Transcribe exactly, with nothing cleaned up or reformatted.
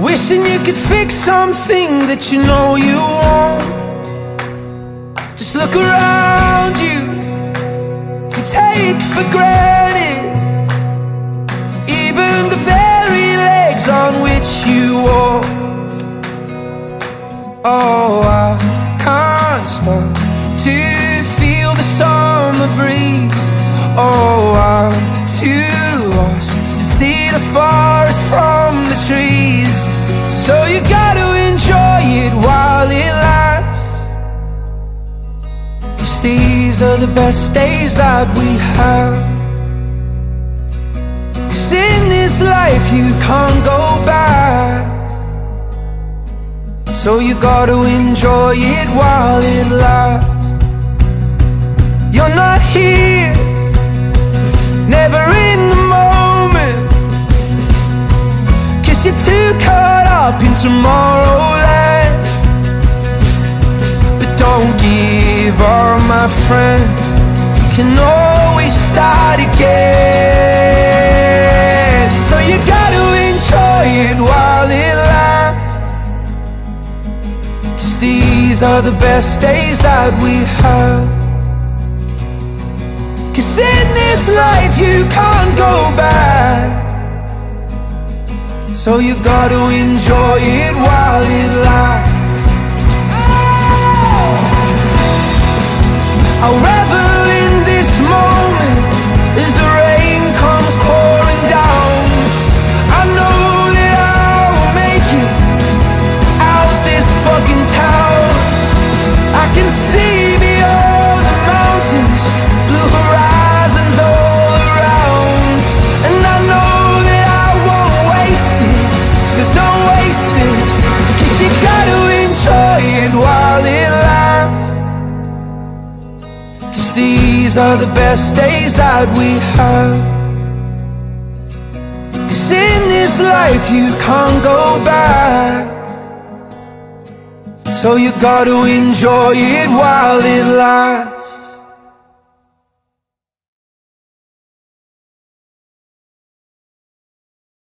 Wishing you could fix something that you know you won't. Just look around you, you take for granted even the very legs on which you walk. Oh, I can't stop to feel the summer breeze. Oh, I'm too lost to see the forest from the trees. So you gotta enjoy it while it lasts, 'cause these are the best days that we have. 'Cause in this life you can't go back, so you gotta enjoy it while it lasts. You're not here, never in the moment, 'cause you're too caught up in Tomorrowland. But don't give up, my friend, you can always start again. So you gotta enjoy it while it lasts, 'cause these are the best days that we have. 'Cause in this life you can't go back, so you gotta enjoy it while it lasts. I'll revel in this moment as the rain comes pouring down. I know that I'll make it out this fucking town. I can see beyond the mountains, blue horizons all around. And I know that I won't waste it, so don't waste it, 'cause you gotta enjoy it while it lasts. 'Cause these are the best days that we have. 'Cause in this life you can't go back, so you gotta enjoy it while it lasts.